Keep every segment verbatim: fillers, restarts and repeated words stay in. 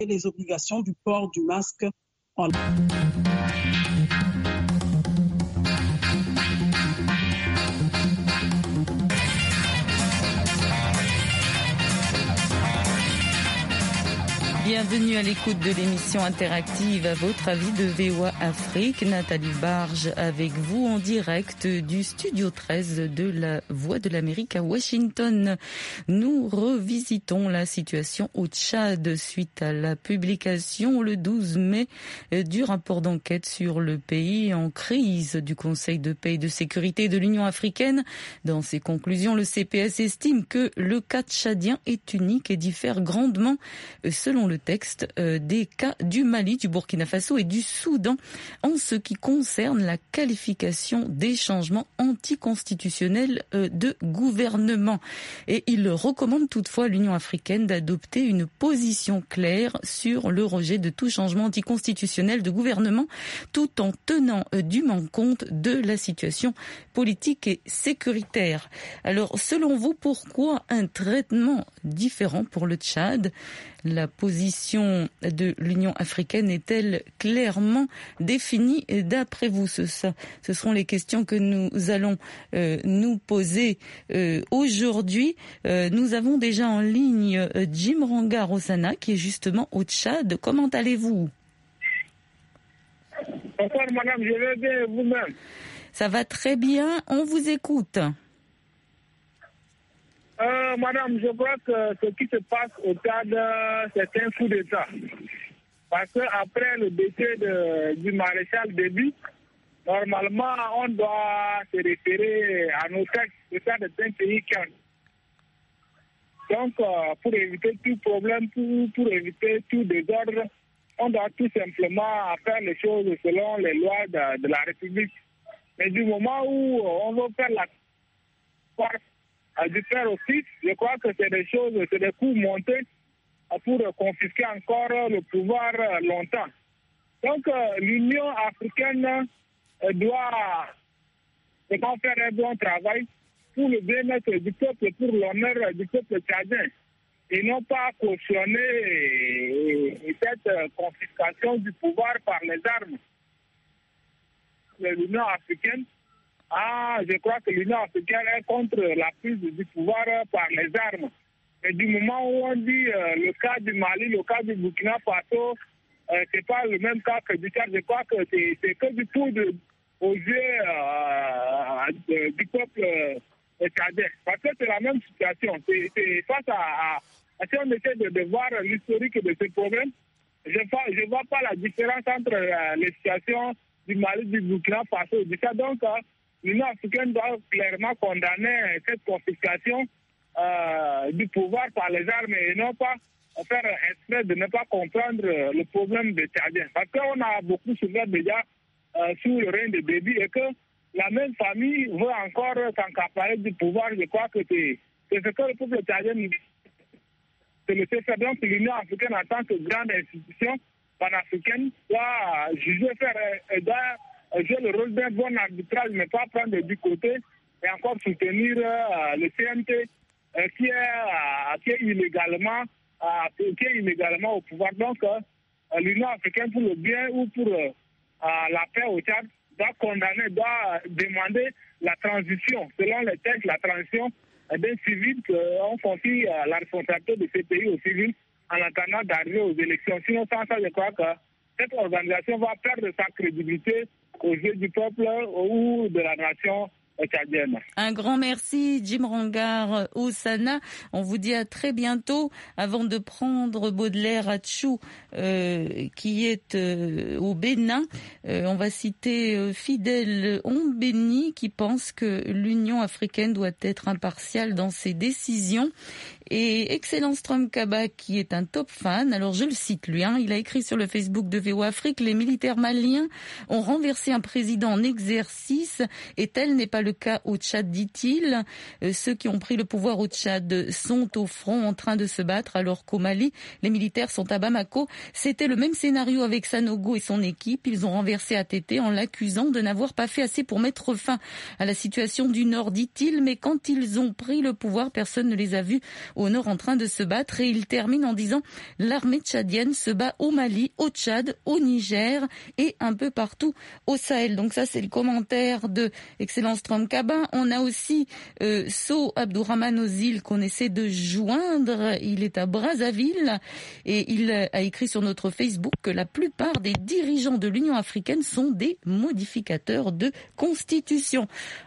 les obligations du port du masque en Bienvenue à l'écoute de l'émission interactive à votre avis de V O A Afrique. Nathalie Barge avec vous en direct du studio treize de la Voix de l'Amérique à Washington. Nous revisitons la situation au Tchad suite à la publication le douze mai du rapport d'enquête sur le pays en crise du Conseil de paix et de sécurité de l'Union africaine. Dans ses conclusions, le C P S estime que le cas tchadien est unique et diffère grandement selon le texte euh, des cas du Mali, du Burkina Faso et du Soudan en ce qui concerne la qualification des changements anticonstitutionnels euh, de gouvernement. Et il recommande toutefois à l'Union africaine d'adopter une position claire sur le rejet de tout changement anticonstitutionnel de gouvernement tout en tenant euh, dûment compte de la situation politique et sécuritaire. Alors, selon vous, pourquoi un traitement différent pour le Tchad ? La position de l'Union africaine est-elle clairement définie d'après vous? Ce, ce seront les questions que nous allons euh, nous poser euh, aujourd'hui. Euh, nous avons déjà en ligne euh, Djimranga Rosana qui est justement au Tchad. Comment allez-vous? Bonsoir madame, je vais bien vous-même. Ça va très bien, on vous écoute. Euh, madame, je crois que ce qui se passe au Tchad, c'est un coup d'État. Parce qu'après le décès de, du maréchal Déby, normalement, on doit se référer à nos textes. Le Tchad est un pays qui a... Donc, euh, pour éviter tout problème, pour, pour éviter tout désordre, on doit tout simplement faire les choses selon les lois de, de la République. Mais du moment où on veut faire la du père au fils, je crois que c'est des choses, c'est des coups montés pour confisquer encore le pouvoir longtemps. Donc l'Union africaine doit faire un bon travail pour le bien-être du peuple, pour l'honneur du peuple tchadien, et non pas cautionner cette confiscation du pouvoir par les armes. L'Union africaine Ah, je crois que l'Union africaine est contre la prise du pouvoir par les armes. Et du moment où on dit euh, le cas du Mali, le cas du Burkina Faso, euh, c'est pas le même cas que du Tchad. Je crois que c'est, c'est que du tout de, aux yeux euh, de, du peuple euh, tchadien. Parce que c'est la même situation. C'est, c'est face à, à, à si on essaie de, de voir l'historique de ce problème, je ne vois pas la différence entre euh, les situations du Mali, du Burkina Faso et du Tchad. Donc, euh, l'Union africaine doit clairement condamner cette confiscation euh, du pouvoir par les armes et non pas faire exprès de ne pas comprendre le problème des Tchadiens. Parce qu'on a beaucoup souffert déjà euh, sous le règne de Déby et que la même famille veut encore s'accaparer du pouvoir. Je crois que c'est, c'est ce que le peuple tchadien nous dit. C'est le C F D, donc l'Union africaine en tant que grande institution panafricaine doit juger, faire, doit jouer le rôle d'un bon arbitrage, mais pas prendre du côté et encore soutenir euh, le C N T euh, qui, est, euh, qui, est illégalement, euh, qui est illégalement au pouvoir. Donc, euh, l'Union africaine, pour le bien ou pour euh, la paix au Tchad, doit condamner, doit demander la transition, selon les textes, la transition d'un civil qu'on confie euh, la responsabilité de ces pays aux civils en attendant d'arriver aux élections. Sinon, sans ça, je crois que cette organisation va perdre sa crédibilité aux yeux du peuple ou de la nation tchadienne. Un grand merci, Djimranga Osana. On vous dit à très bientôt. Avant de prendre Baudelaire Atchou, euh, qui est euh, au Bénin, euh, on va citer euh, Fidèle Ombeni, qui pense que l'Union africaine doit être impartiale dans ses décisions. Et Excellence Trump Kaba, qui est un top fan, alors je le cite lui, hein, il a écrit sur le Facebook de V O A Afrique, les militaires maliens ont renversé un président en exercice et tel n'est pas le cas au Tchad, dit-il. Euh, ceux qui ont pris le pouvoir au Tchad sont au front en train de se battre, alors qu'au Mali, les militaires sont à Bamako. C'était le même scénario avec Sanogo et son équipe. Ils ont renversé A T T en l'accusant de n'avoir pas fait assez pour mettre fin à la situation du Nord, dit-il. Mais quand ils ont pris le pouvoir, personne ne les a vus au nord en train de se battre. Et il termine en disant « L'armée tchadienne se bat au Mali, au Tchad, au Niger et un peu partout au Sahel ». Donc ça, c'est le commentaire de Excellence Trump Cabin. On a aussi euh, So Abdourahmane Ozil qu'on essaie de joindre. Il est à Brazzaville et il a écrit sur notre Facebook que la plupart des dirigeants de l'Union africaine sont des modificateurs de constitution.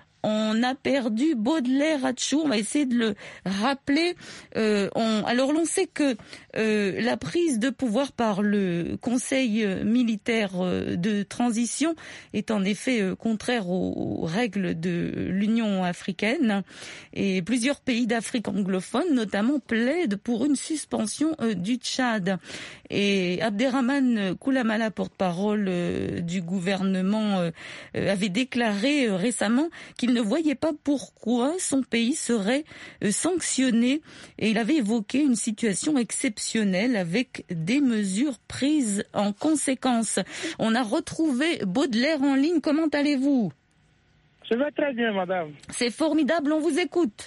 On a perdu Baudelaire Hatchou, on va essayer de le rappeler. Euh, on, alors l'on sait que euh, la prise de pouvoir par le Conseil militaire de transition est en effet euh, contraire aux, aux règles de l'Union africaine et plusieurs pays d'Afrique anglophone notamment plaident pour une suspension euh, du Tchad. Et Abderrahmane Koulamala, porte-parole euh, du gouvernement, euh, avait déclaré euh, récemment qu'il ne voyait pas pourquoi son pays serait euh, sanctionné et il avait évoqué une situation exceptionnelle avec des mesures prises en conséquence. On a retrouvé Baudelaire en ligne. Comment allez-vous ? Je vais très bien, madame. C'est formidable, on vous écoute.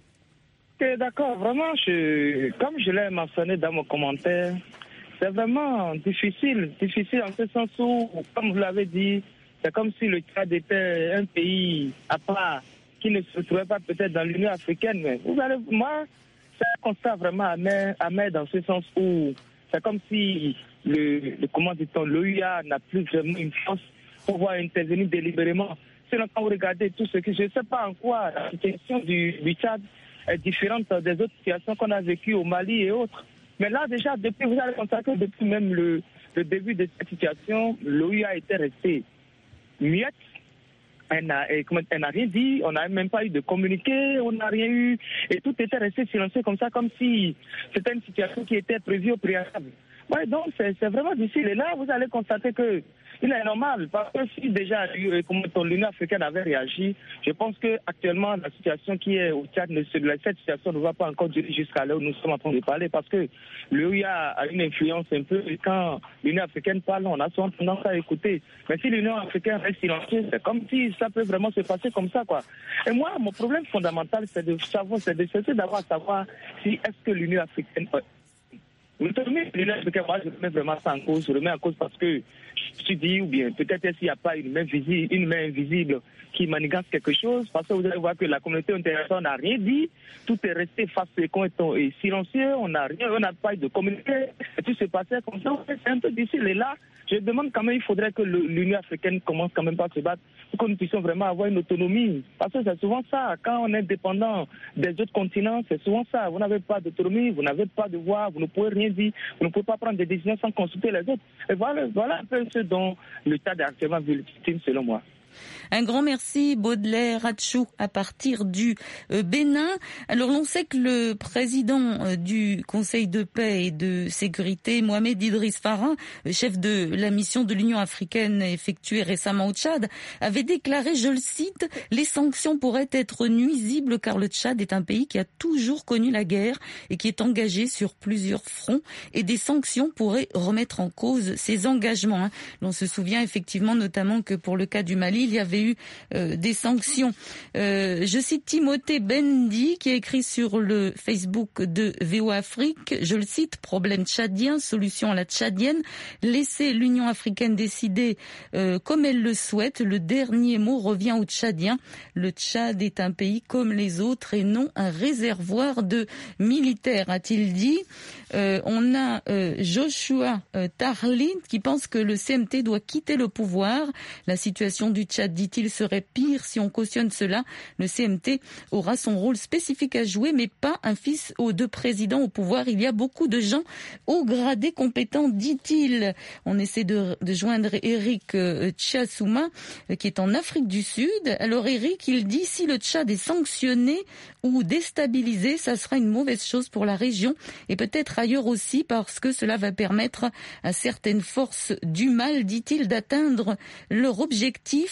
Okay, d'accord, vraiment, je, comme je l'ai mentionné dans mon commentaire, c'est vraiment difficile, difficile en ce sens où, comme vous l'avez dit, c'est comme si le Tchad était un pays à part qui ne se trouvait pas peut-être dans l'Union africaine. Mais vous allez, moi, c'est un constat vraiment amer, amer dans ce sens où c'est comme si le, le comment dit-on, l'O U A n'a plus vraiment une force pour pouvoir intervenir délibérément. Sinon, quand vous regardez tout ce que je ne sais pas en quoi la situation du, du Tchad est différente des autres situations qu'on a vécues au Mali et autres. Mais là, déjà, depuis, vous allez constater que depuis même le, le début de cette situation, l'O U A était restée muette. Elle n'a, elle n'a rien dit, on n'a même pas eu de communiqué, on n'a rien eu. Et tout était resté silencieux comme ça, comme si c'était une situation qui était prévue au préalable. Ouais, donc c'est, c'est vraiment difficile. Et là, vous allez constater que il est normal, parce que si déjà l'Union africaine avait réagi, je pense qu'actuellement, la situation qui est au Tchad, cette situation ne va pas encore durer jusqu'à là où nous sommes en train de parler, parce que l'O U A a une influence un peu, et quand l'Union africaine parle, on a souvent tendance à écouter. Mais si l'Union africaine reste silencieuse, c'est comme si ça peut vraiment se passer comme ça, quoi. Et moi, mon problème fondamental, c'est de savoir, c'est de chercher d'abord à savoir si est-ce que l'Union africaine... L'autonomie de l'Union africaine, moi, je remets vraiment ça en cause. Je remets en cause parce que je suis dit, ou bien peut-être s'il n'y a pas une main visible, une main invisible qui manigance quelque chose, parce que vous allez voir que la communauté internationale n'a rien dit, tout est resté face et silencieux, on n'a rien, on n'a pas eu de communiqué, et tout se passait comme ça, c'est un peu difficile. Et là, je demande quand même, il faudrait que l'Union africaine commence quand même par se battre pour que nous puissions vraiment avoir une autonomie. Parce que c'est souvent ça, quand on est dépendant des autres continents, c'est souvent ça. Vous n'avez pas d'autonomie, vous n'avez pas de voix, vous ne pouvez rien dire, vous ne pouvez pas prendre des décisions sans consulter les autres. Et voilà, voilà un peu ce dont le Tchad est actuellement victime, selon moi. Un grand merci Baudelaire Hatchou à partir du euh, Bénin. Alors l'on sait que le président euh, du Conseil de paix et de sécurité, Mohamed Idriss Farah, chef de la mission de l'Union africaine effectuée récemment au Tchad, avait déclaré, je le cite, « Les sanctions pourraient être nuisibles car le Tchad est un pays qui a toujours connu la guerre et qui est engagé sur plusieurs fronts et des sanctions pourraient remettre en cause ses engagements. Hein. » On se souvient effectivement notamment que pour le cas du Mali, il y avait eu euh, des sanctions. Euh, je cite Timothée Bendi qui a écrit sur le Facebook de V O A Afrique, je le cite, problème tchadien, solution à la tchadienne, laissez l'Union africaine décider euh, comme elle le souhaite, le dernier mot revient aux Tchadiens. Le Tchad est un pays comme les autres et non un réservoir de militaires, a-t-il dit. Euh, on a euh, Joshua euh, Tarlin qui pense que le C M T doit quitter le pouvoir. La situation du Tchad, dit-il, serait pire si on cautionne cela. Le C M T aura son rôle spécifique à jouer, mais pas un fils de président au pouvoir. Il y a beaucoup de gens haut gradés compétents, dit-il. On essaie de, de joindre Eric euh, Tchasouma, euh, qui est en Afrique du Sud. Alors Eric, il dit, si le Tchad est sanctionné ou déstabilisé, ça sera une mauvaise chose pour la région et peut-être ailleurs aussi parce que cela va permettre à certaines forces du mal, dit-il, d'atteindre leur objectif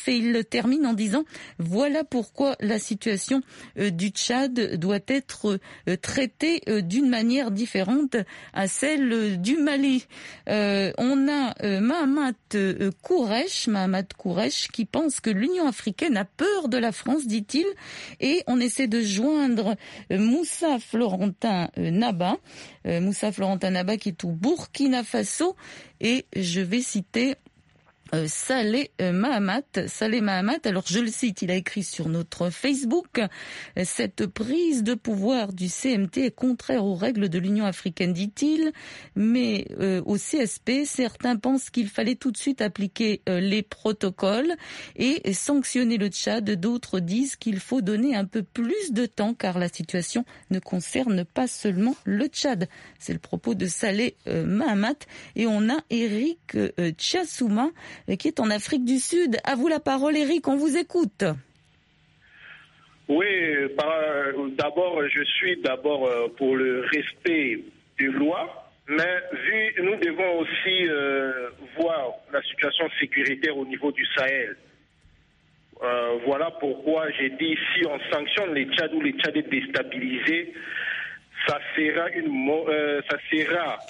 et il termine en disant « Voilà pourquoi la situation euh, du Tchad doit être euh, traitée euh, d'une manière différente à celle euh, du Mali. Euh, » On a euh, Mahamat euh, Kouresh, Mahamat Kouresh qui pense que l'Union africaine a peur de la France, dit-il, et on essaie de joindre euh, Moussa Florentin euh, Naba, euh, Moussa Florentin Naba qui est au Burkina Faso, et je vais citer Euh, Saleh euh, Mahamat, Saleh Mahamat, alors je le cite, il a écrit sur notre Facebook euh, « Cette prise de pouvoir du C M T est contraire aux règles de l'Union africaine, dit-il, mais euh, au C S P, certains pensent qu'il fallait tout de suite appliquer euh, les protocoles et sanctionner le Tchad, d'autres disent qu'il faut donner un peu plus de temps car la situation ne concerne pas seulement le Tchad. » C'est le propos de Saleh euh, Mahamat, et on a Eric euh, Tchassouma qui est en Afrique du Sud. À vous la parole, Eric, on vous écoute. Oui, d'abord, je suis d'abord pour le respect des lois, mais vu, nous devons aussi euh, voir la situation sécuritaire au niveau du Sahel. Euh, voilà pourquoi j'ai dit, si on sanctionne les Tchad ou les Tchadais déstabilisés, ça sera une, euh, ça sera,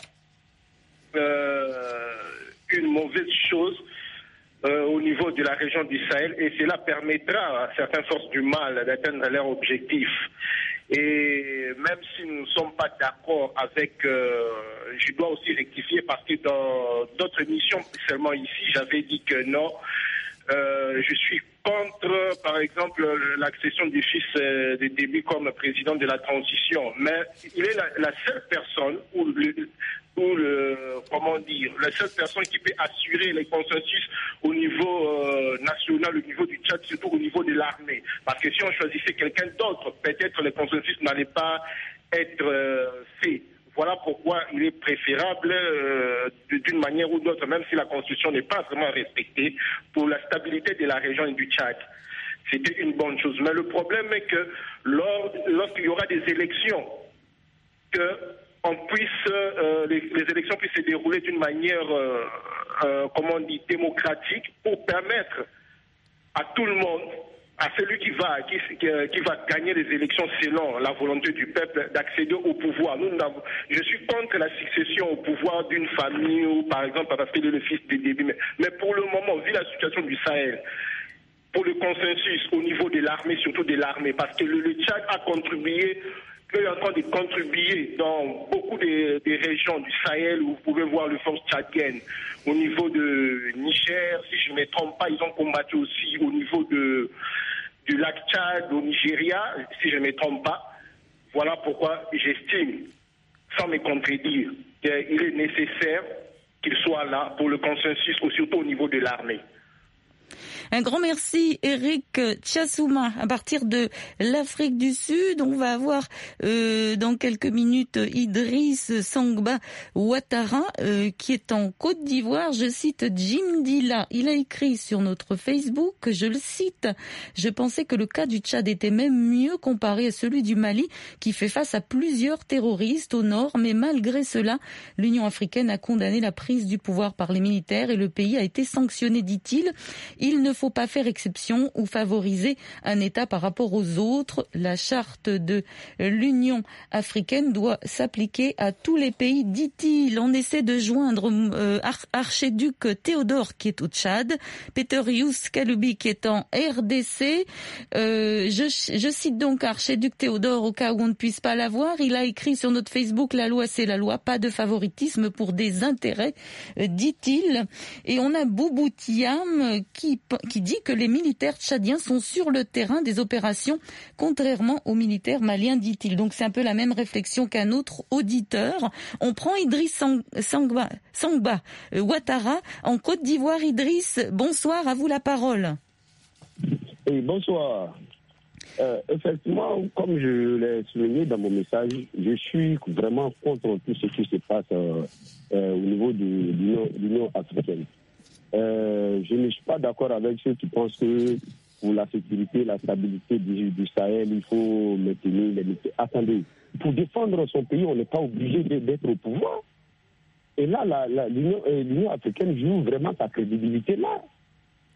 euh, une mauvaise chose euh, au niveau de la région du Sahel, et cela permettra à certaines forces du mal d'atteindre leur objectif. Et même si nous ne sommes pas d'accord avec, euh, je dois aussi rectifier parce que dans d'autres missions, seulement ici, j'avais dit que non. Euh, je suis contre, par exemple, l'accession du fils euh, de Déby comme président de la transition. Mais il est la, la seule personne où le, où le, comment dire, la seule personne qui peut assurer les consensus au niveau euh, national, au niveau du Tchad, surtout au niveau de l'armée. Parce que si on choisissait quelqu'un d'autre, peut-être les consensus n'allaient pas être euh, faits. Voilà pourquoi il est préférable, euh, d'une manière ou d'autre, même si la Constitution n'est pas vraiment respectée, pour la stabilité de la région et du Tchad. C'était une bonne chose. Mais le problème est que lors, lorsqu'il y aura des élections, que on puisse, euh, les, les élections puissent se dérouler d'une manière, euh, euh, comment on dit, démocratique, pour permettre à tout le monde, à celui qui va, qui, qui va gagner les élections selon la volonté du peuple, d'accéder au pouvoir. Nous, je suis contre la succession au pouvoir d'une famille, ou par exemple parce qu'il est le fils de Déby. Mais, mais pour le moment, vu la situation du Sahel, pour le consensus au niveau de l'armée, surtout de l'armée, parce que le, le Tchad a contribué, est en train de contribuer dans beaucoup des, des régions du Sahel où vous pouvez voir les forces tchadiennes. Au niveau de Niger, si je ne me trompe pas, ils ont combattu aussi au niveau de, du lac Tchad, au Nigeria, si je ne me trompe pas. Voilà pourquoi j'estime, sans me contredire, qu'il est nécessaire qu'il soit là pour le consensus, surtout au niveau de l'armée. Un grand merci, Eric Tchassouma. À partir de l'Afrique du Sud, on va avoir euh, dans quelques minutes Idriss Sangba Ouattara euh, qui est en Côte d'Ivoire. Je cite Jim Dilla. Il a écrit sur notre Facebook, je le cite, « Je pensais que le cas du Tchad était même mieux comparé à celui du Mali qui fait face à plusieurs terroristes au nord, mais malgré cela, l'Union africaine a condamné la prise du pouvoir par les militaires et le pays a été sanctionné, dit-il. Il ne faut pas faire exception ou favoriser un État par rapport aux autres. La charte de l'Union africaine doit s'appliquer à tous les pays, dit-il. On essaie de joindre euh, archiduc Théodore qui est au Tchad, Peter Yous Kaloubi qui est en R D C. Euh, je, je cite donc archiduc Théodore au cas où on ne puisse pas l'avoir. Il a écrit sur notre Facebook « La loi c'est la loi, pas de favoritisme pour des intérêts euh, », dit-il. Et on a Boubou Thiam qui qui dit que les militaires tchadiens sont sur le terrain des opérations, contrairement aux militaires maliens, dit-il. Donc c'est un peu la même réflexion qu'un autre auditeur. On prend Idriss Sang, Sangba, Sangba euh, Ouattara en Côte d'Ivoire. Idriss, bonsoir, à vous la parole. Oui, bonsoir. Euh, effectivement, comme je l'ai souligné dans mon message, je suis vraiment contre tout ce qui se passe euh, euh, au niveau de l'Union africaine. Euh, je ne suis pas d'accord avec ceux qui pensent que pour la sécurité, la stabilité du, du Sahel, il faut maintenir les militaires. Attendez, pour défendre son pays, on n'est pas obligé d'être au pouvoir. Et là, la, la, l'Union, euh, l'Union africaine joue vraiment sa crédibilité là.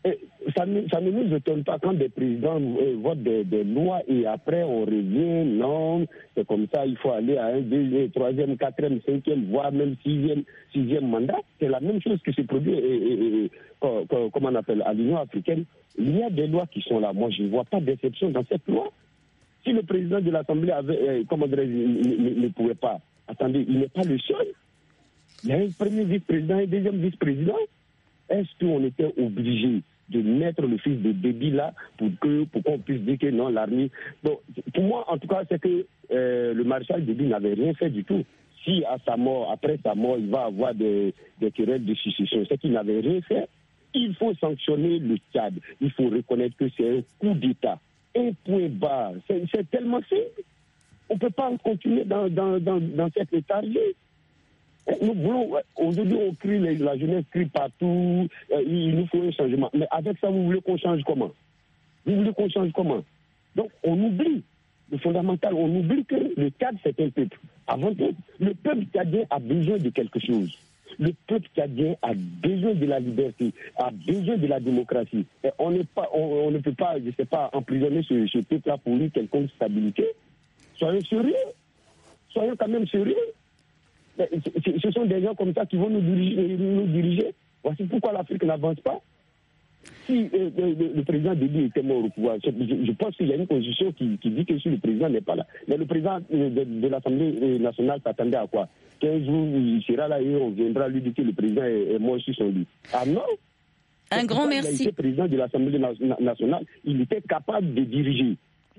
Et ça, ne, ça ne nous étonne pas quand des présidents euh, votent des, des lois et après on revient, non, c'est comme ça, il faut aller à un deuxième, troisième, quatrième, cinquième, voire même sixième, sixième mandat. C'est la même chose qui se produit, et, et, et, comme on appelle, à l'Union africaine. Il y a des lois qui sont là. Moi, je ne vois pas d'exception dans cette loi. Si le président de l'Assemblée avait, euh, comment dirais-je, ne, ne pouvait pas, attendez, il n'est pas le seul. Il y a un premier vice-président et un deuxième vice-président. Est-ce qu'on était obligé de mettre le fils de Déby là pour que pour qu'on puisse dire que non, l'armée... Donc, pour moi, en tout cas, c'est que euh, le maréchal Déby n'avait rien fait du tout. Si à sa mort, après sa mort, il va avoir des, des querelles de succession, c'est qu'il n'avait rien fait. Il faut sanctionner le Tchad. Il faut reconnaître que c'est un coup d'État. Un point bas. C'est, c'est tellement simple. On ne peut pas continuer dans, dans, dans, dans cet état-là. Nous voulons, aujourd'hui, on crie, la jeunesse crie partout, il nous faut un changement. Mais avec ça, vous voulez qu'on change comment? Vous voulez qu'on change comment? Donc, on oublie le fondamental, on oublie que le Tchad, c'est un peuple. Avant tout, le peuple tchadien a besoin de quelque chose. Le peuple tchadien a besoin de la liberté, a besoin de la démocratie. Et on, n'est pas, on, on ne peut pas, je ne sais pas, emprisonner ce, ce peuple-là pour lui quelconque stabilité. Soyons sérieux. Soyons quand même sérieux. Ce sont des gens comme ça qui vont nous diriger. Nous diriger. Voici pourquoi l'Afrique n'avance pas. Si euh, le, le président Déby était mort au pouvoir, je, je pense qu'il y a une constitution qui, qui dit que si le président n'est pas là. Mais le président de, de l'Assemblée nationale s'attendait à quoi? quinze jours, il sera là et on viendra lui dire que le président est, est mort sur son lit. Ah non? Un grand merci. Il était président de l'Assemblée nationale, il était capable de diriger.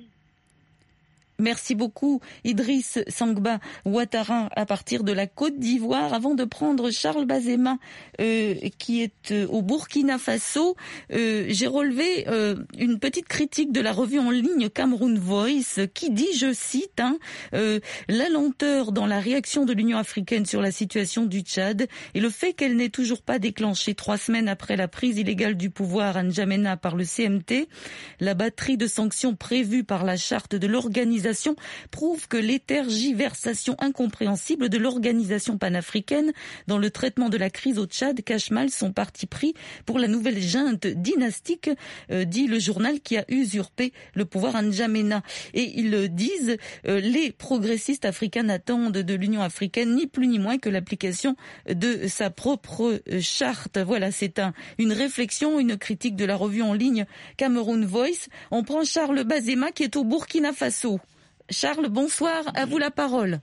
Merci beaucoup Idriss Sangba Ouattara à partir de la Côte d'Ivoire. Avant de prendre Charles Bazema euh, qui est euh, au Burkina Faso, euh, j'ai relevé euh, une petite critique de la revue en ligne Cameroun Voice qui dit, je cite, hein, euh, la lenteur dans la réaction de l'Union africaine sur la situation du Tchad et le fait qu'elle n'ait toujours pas déclenché trois semaines après la prise illégale du pouvoir à N'Djamena par le C M T, la batterie de sanctions prévues par la charte de l'organisation prouve que les tergiversations incompréhensibles de l'organisation panafricaine dans le traitement de la crise au Tchad cachent mal son parti pris pour la nouvelle junte dynastique, euh, dit le journal qui a usurpé le pouvoir à N'Djamena. Et ils disent, euh, les progressistes africains attendent de l'Union africaine ni plus ni moins que l'application de sa propre charte. Voilà, c'est un, une réflexion, une critique de la revue en ligne Cameroun Voice. On prend Charles Bazema qui est au Burkina Faso. Charles, bonsoir, à vous la parole.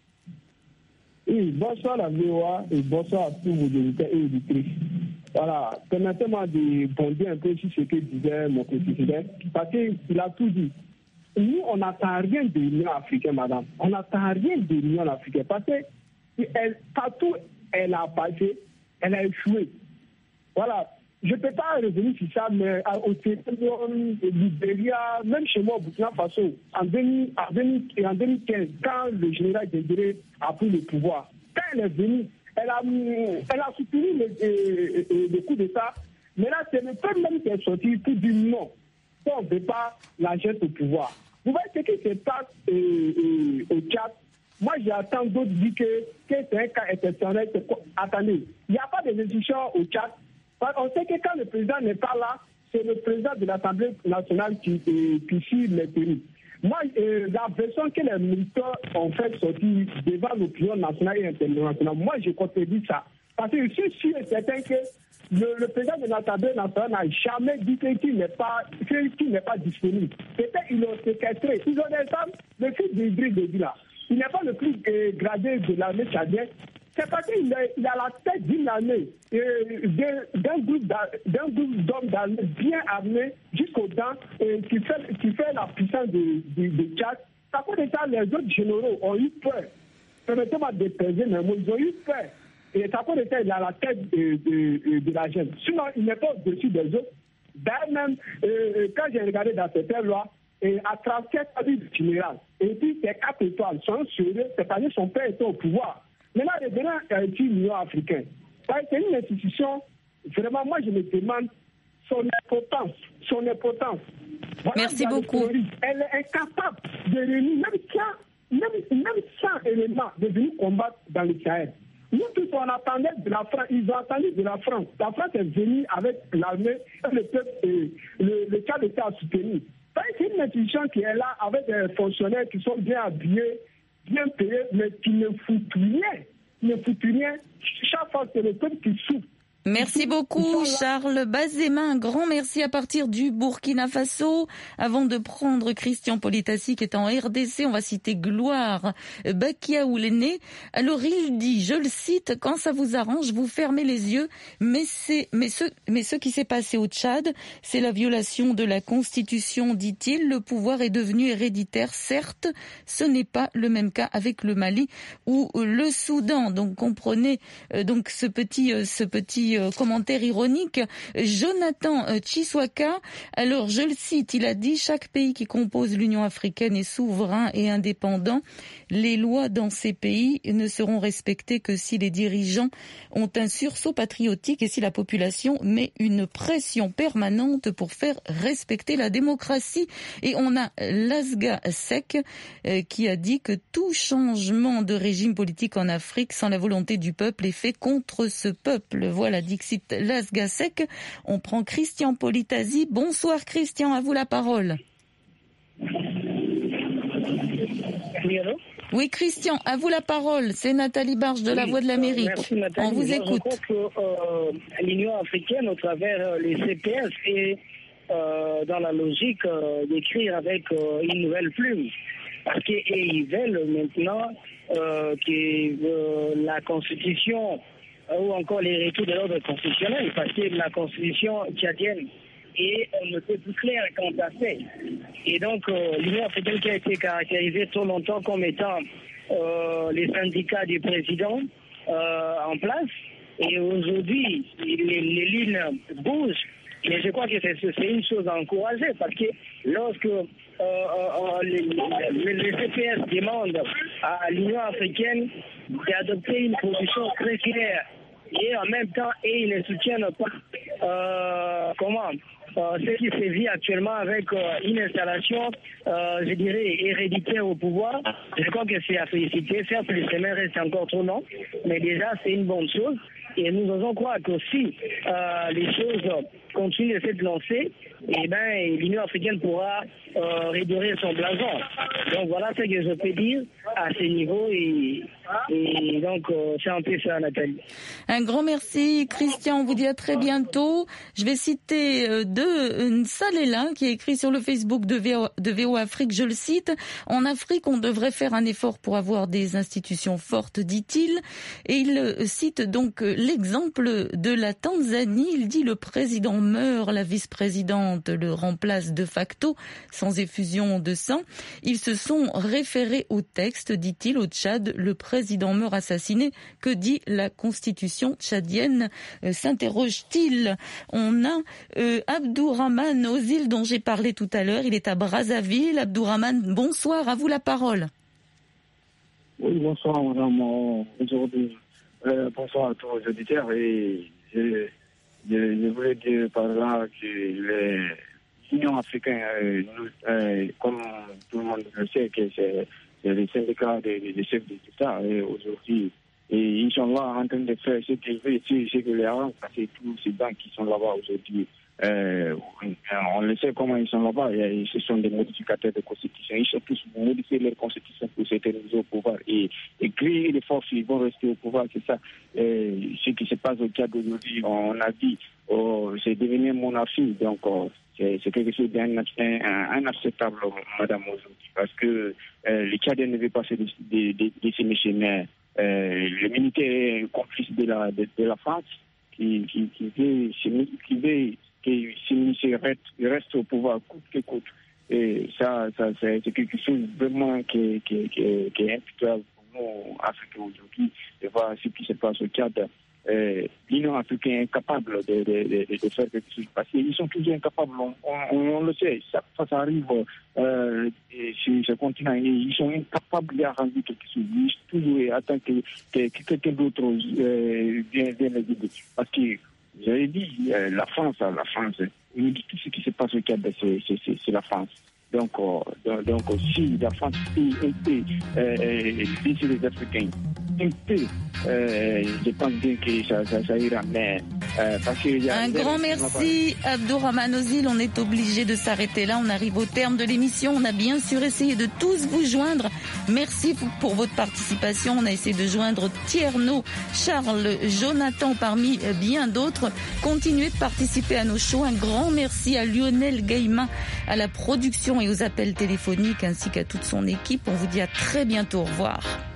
Oui, bonsoir la V O A et bonsoir à tous vos auditeurs et auditrices. Voilà, permettez-moi de bondir un peu sur ce que disait mon président, parce qu'il a tout dit. Nous, on n'attend rien de l'Union africaine, madame. On n'attend rien de l'Union africaine, parce que elle, partout elle a passé, elle a échoué. Voilà. Je ne peux pas revenir sur ça, mais au Sierra-Leone, au Libéria, même chez moi au Burkina Faso, en, deux mille, en, deux mille, en deux mille quinze, quand le général Désiré a pris le pouvoir, quand elle est venue, elle a, elle a soutenu le, le, le coup d'État, mais là, c'est le peuple même qui est sorti pour dire non, on ne veut pas la geste au pouvoir. Vous voyez ce qui se passe euh, euh, au Tchad. Moi, j'attends d'autres dire que, que c'est un cas exceptionnel. Attendez, il n'y a pas de décision au Tchad. On sait que quand le président n'est pas là, c'est le président de l'Assemblée nationale qui, euh, qui suit les pays. Moi, euh, la version que les militaires ont fait sortir devant l'opinion nationale et internationale, moi, je contredis ça. Parce que je suis sûr et certain que le, le président de l'Assemblée nationale n'a jamais dit qu'il n'est pas, qu'il n'est pas disponible. Peut-être qu'ils l'ont séquestré. Ils ont des femmes, le fils d'Idriss Déby là. Il n'est pas le plus euh, gradé de l'armée tchadienne. C'est parce qu'il a, il a la tête d'une armée, euh, d'un groupe d'hommes d'armée bien armés jusqu'aux dents, euh, qui, fait, qui fait la puissance de, de, de Tchad. À cause de ça, les autres généraux ont eu peur. Permettez-moi de peser mes mots, ils ont eu peur. Et à cause de ça, il a la tête de, de, de la jeune. Sinon, il n'est pas au-dessus des autres. D'ailleurs, même, euh, quand j'ai regardé dans cette loi, et à trente-sept avis du général, et puis ces quatre étoiles sont sérieux, c'est-à-dire son père était au pouvoir. Maintenant, revenons à l'Union africaine. C'est une institution, vraiment, moi, je me demande son importance. Son importance. Voilà, merci beaucoup. Elle est incapable de réunir, même sans, même, même sans éléments, de venir combattre dans le Sahel. Nous tous, on attendait de la France, ils ont attendu de la France. La France est venue avec l'armée et le peuple, et le, le Tchad était à soutenir. C'est une institution qui est là avec des fonctionnaires qui sont bien habillés, bien payés, mais qui ne foutent rien. Qui ne foutent rien. Chaque fois, c'est le peuple qui souffre. Merci beaucoup Charles Bazema, un grand merci à partir du Burkina Faso. Avant de prendre Christian Politassi qui est en R D C, on va citer Gloire Bakiaoulene. Alors il dit, je le cite, quand ça vous arrange, vous fermez les yeux, mais c'est mais ce mais ce qui s'est passé au Tchad, c'est la violation de la Constitution, dit-il. Le pouvoir est devenu héréditaire, certes, ce n'est pas le même cas avec le Mali ou le Soudan. Donc comprenez euh, donc ce petit euh, ce petit commentaire ironique. Jonathan Chiswaka, alors je le cite, il a dit « Chaque pays qui compose l'Union africaine est souverain et indépendant. Les lois dans ces pays ne seront respectées que si les dirigeants ont un sursaut patriotique et si la population met une pression permanente pour faire respecter la démocratie. » Et on a Lasga Sek euh, qui a dit que tout changement de régime politique en Afrique sans la volonté du peuple est fait contre ce peuple. Voilà, Dixit Lasgasek. On prend Christian Politassi. Bonsoir Christian, à vous la parole. Oui, allô ? Oui Christian, à vous la parole. C'est Nathalie Barge de oui, La Voix de l'Amérique. Euh, merci Nathalie. On vous Moi, écoute. Je crois que euh, l'Union africaine, au travers les C P S, est euh, dans la logique euh, d'écrire avec euh, une nouvelle plume. Parce qu'ils veulent maintenant euh, que euh, la Constitution ou encore les retours de l'ordre constitutionnel, parce que la constitution tchadienne est on ne peut plus claire quant à fait. Et donc, euh, l'Union africaine qui a été caractérisée trop longtemps comme étant euh, les syndicats du président euh, en place, et aujourd'hui, les, les lignes bougent, mais je crois que c'est, c'est une chose à encourager, parce que lorsque euh, euh, les, les, les C P S demandent à l'Union africaine d'adopter une position très claire, et en même temps, et ils ne soutiennent pas euh, comment euh, ce qui se vit actuellement avec euh, une installation, euh, je dirais, héréditaire au pouvoir. Je crois que c'est à féliciter. Certes, le chemin reste encore trop long, mais déjà, c'est une bonne chose. Et nous osons croire que si euh, les choses continuent de s'être lancées, eh ben, l'Union africaine pourra euh, redorer son blason. Donc voilà ce que je peux dire à ce niveau. Et, et donc, euh, c'est un peu ça, Nathalie. Un grand merci, Christian. On vous dit à très bientôt. Je vais citer euh, de Nsalela, qui a écrit sur le Facebook de V O, de V O Afrique, je le cite. En Afrique, on devrait faire un effort pour avoir des institutions fortes, dit-il. Et il euh, cite donc l'exemple de la Tanzanie. Il dit le président meurt, la vice-présidente le remplace de facto, sans effusion de sang. Ils se sont référés au texte, dit-il, au Tchad, le président meurt assassiné. Que dit la constitution tchadienne, euh, s'interroge-t-il. On a euh, Abdourahmane Ozil, dont j'ai parlé tout à l'heure. Il est à Brazzaville. Abdourahmane, bonsoir, à vous la parole. Oui, bonsoir, madame. Aujourd'hui, euh, bonsoir à tous les auditeurs. Et je, je, je voulais dire par là que l'Union africaine, euh, nous, euh, comme tout le monde le sait, que c'est, c'est les syndicats des, des chefs d'État. Et aujourd'hui, et ils sont là en train de faire ce qu'ils veulent, ce que les arrange, parce que tous ces banques qui sont là-bas aujourd'hui, euh, on le sait comment ils sont là-bas, et ce sont des modificateurs de constitution. Ils sont tous modifier leur constitution pour s'éterniser au pouvoir et, et créer les forces, ils vont rester au pouvoir, c'est ça. Et ce qui se passe au Tchad aujourd'hui, on a dit, oh, c'est devenu monarchie, donc oh, c'est, c'est quelque chose d'inacceptable, madame, aujourd'hui, parce que euh, les Tchadiens ne veulent pas se décimer, mais euh, le militaire est complice de la, de, de la France, qui, qui, qui veut, qui veut que Sinisi reste, reste au pouvoir coûte que coûte. Et ça, ça c'est, c'est quelque chose vraiment qui, qui, qui, qui est imputable pour nous, Africains, aujourd'hui, de voir ce qui se passe au Tchad. Euh, L'Union africaine est incapable de, de, de, de faire quelque chose. Parce qu'ils sont toujours incapables, on, on, on le sait. Chaque fois ça arrive euh, sur ce continent, ils sont incapables d'arranger quelque chose. Ils sont toujours attendent que, que, que quelqu'un d'autre euh, vienne les aider. Parce que, j'avais dit, euh, la France, la France, il me dit tout ce qui se passe au Tchad, c'est, c'est, c'est, c'est la France. Donc, euh, donc, si la France peut aider euh, les Africains un peu, euh, je pense bien que ça, ça, ça ira. Mais, euh, parce que y a un grand merci, Abdourahmane Ozil. On est obligé de s'arrêter là. On arrive au terme de l'émission. On a bien sûr essayé de tous vous joindre. Merci pour votre participation. On a essayé de joindre Tierno, Charles, Jonathan parmi bien d'autres. Continuez de participer à nos shows. Un grand merci à Lionel Gaïma à la production et aux appels téléphoniques ainsi qu'à toute son équipe. On vous dit à très bientôt. Au revoir.